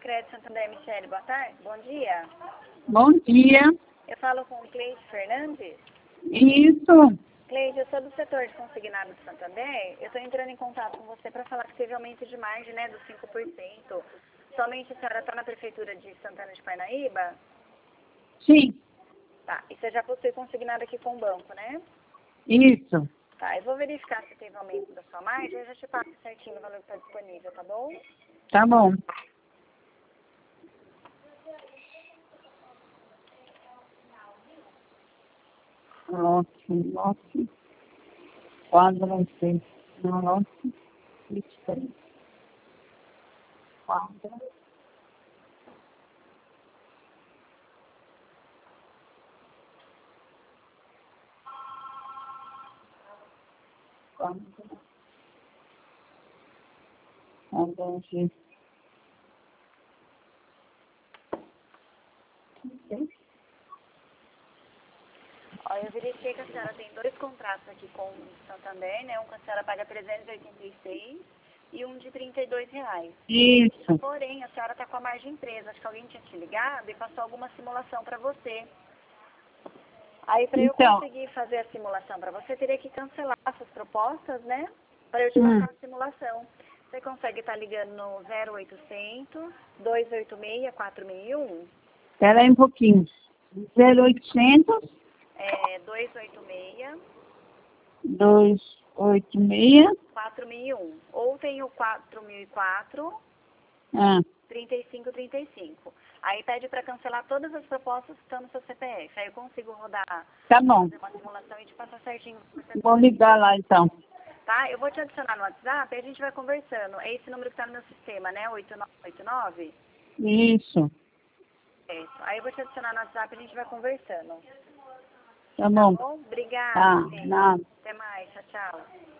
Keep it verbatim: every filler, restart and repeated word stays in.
Crédito Santander, Michele, boa tarde, bom dia. Bom dia. Eu falo com o Cleide Fernandes. Isso. Cleide, eu sou do setor de consignado do Santander. Eu estou entrando em contato com você para falar que teve aumento de margem, né, dos cinco por cento. Somente a senhora está na prefeitura de Santana de Parnaíba? Sim. Tá, e você já possui consignado aqui com o banco, né? Isso. Tá, eu vou verificar se teve aumento da sua margem e já te passo certinho o valor que está disponível, tá bom? Tá bom. Lote, lote, quadra, seis, não, lote, vinte e três. Quadra. Quadra. Quadra, G. Ó, eu verifiquei que a senhora tem dois contratos aqui com o Santander, né? Um que a senhora paga trezentos e oitenta e seis e um de trinta e dois reais. Isso. Porém, a senhora está com a margem presa. Acho que alguém tinha te ligado e passou alguma simulação para você. Aí, para eu Então. conseguir fazer a simulação para você, teria que cancelar essas propostas, né? Para eu te Hum. passar a simulação. Você consegue estar ligando no zero oitocentos, dois oito seis, quatro mil e um? Espera aí um pouquinho. zero oitocentos, É, dois oito seis, dois oito seis. quatro mil e um. Ou tem o quatro mil e quatro, Ah, trinta e cinco, trinta e cinco. Aí pede para cancelar todas as propostas que estão no seu C P F. Aí eu consigo rodar, tá bom. fazer uma simulação e te passar certinho. Vou ligar lá então. Tá? Eu vou te adicionar no WhatsApp e a gente vai conversando. É esse número que está no meu sistema, né? oito nove oito nove? Isso. É. Aí eu vou te adicionar no WhatsApp e a gente vai conversando. Tá Tá bom. bom? Obrigada. Tá, Cris. nada. Até mais. Tchau, tchau.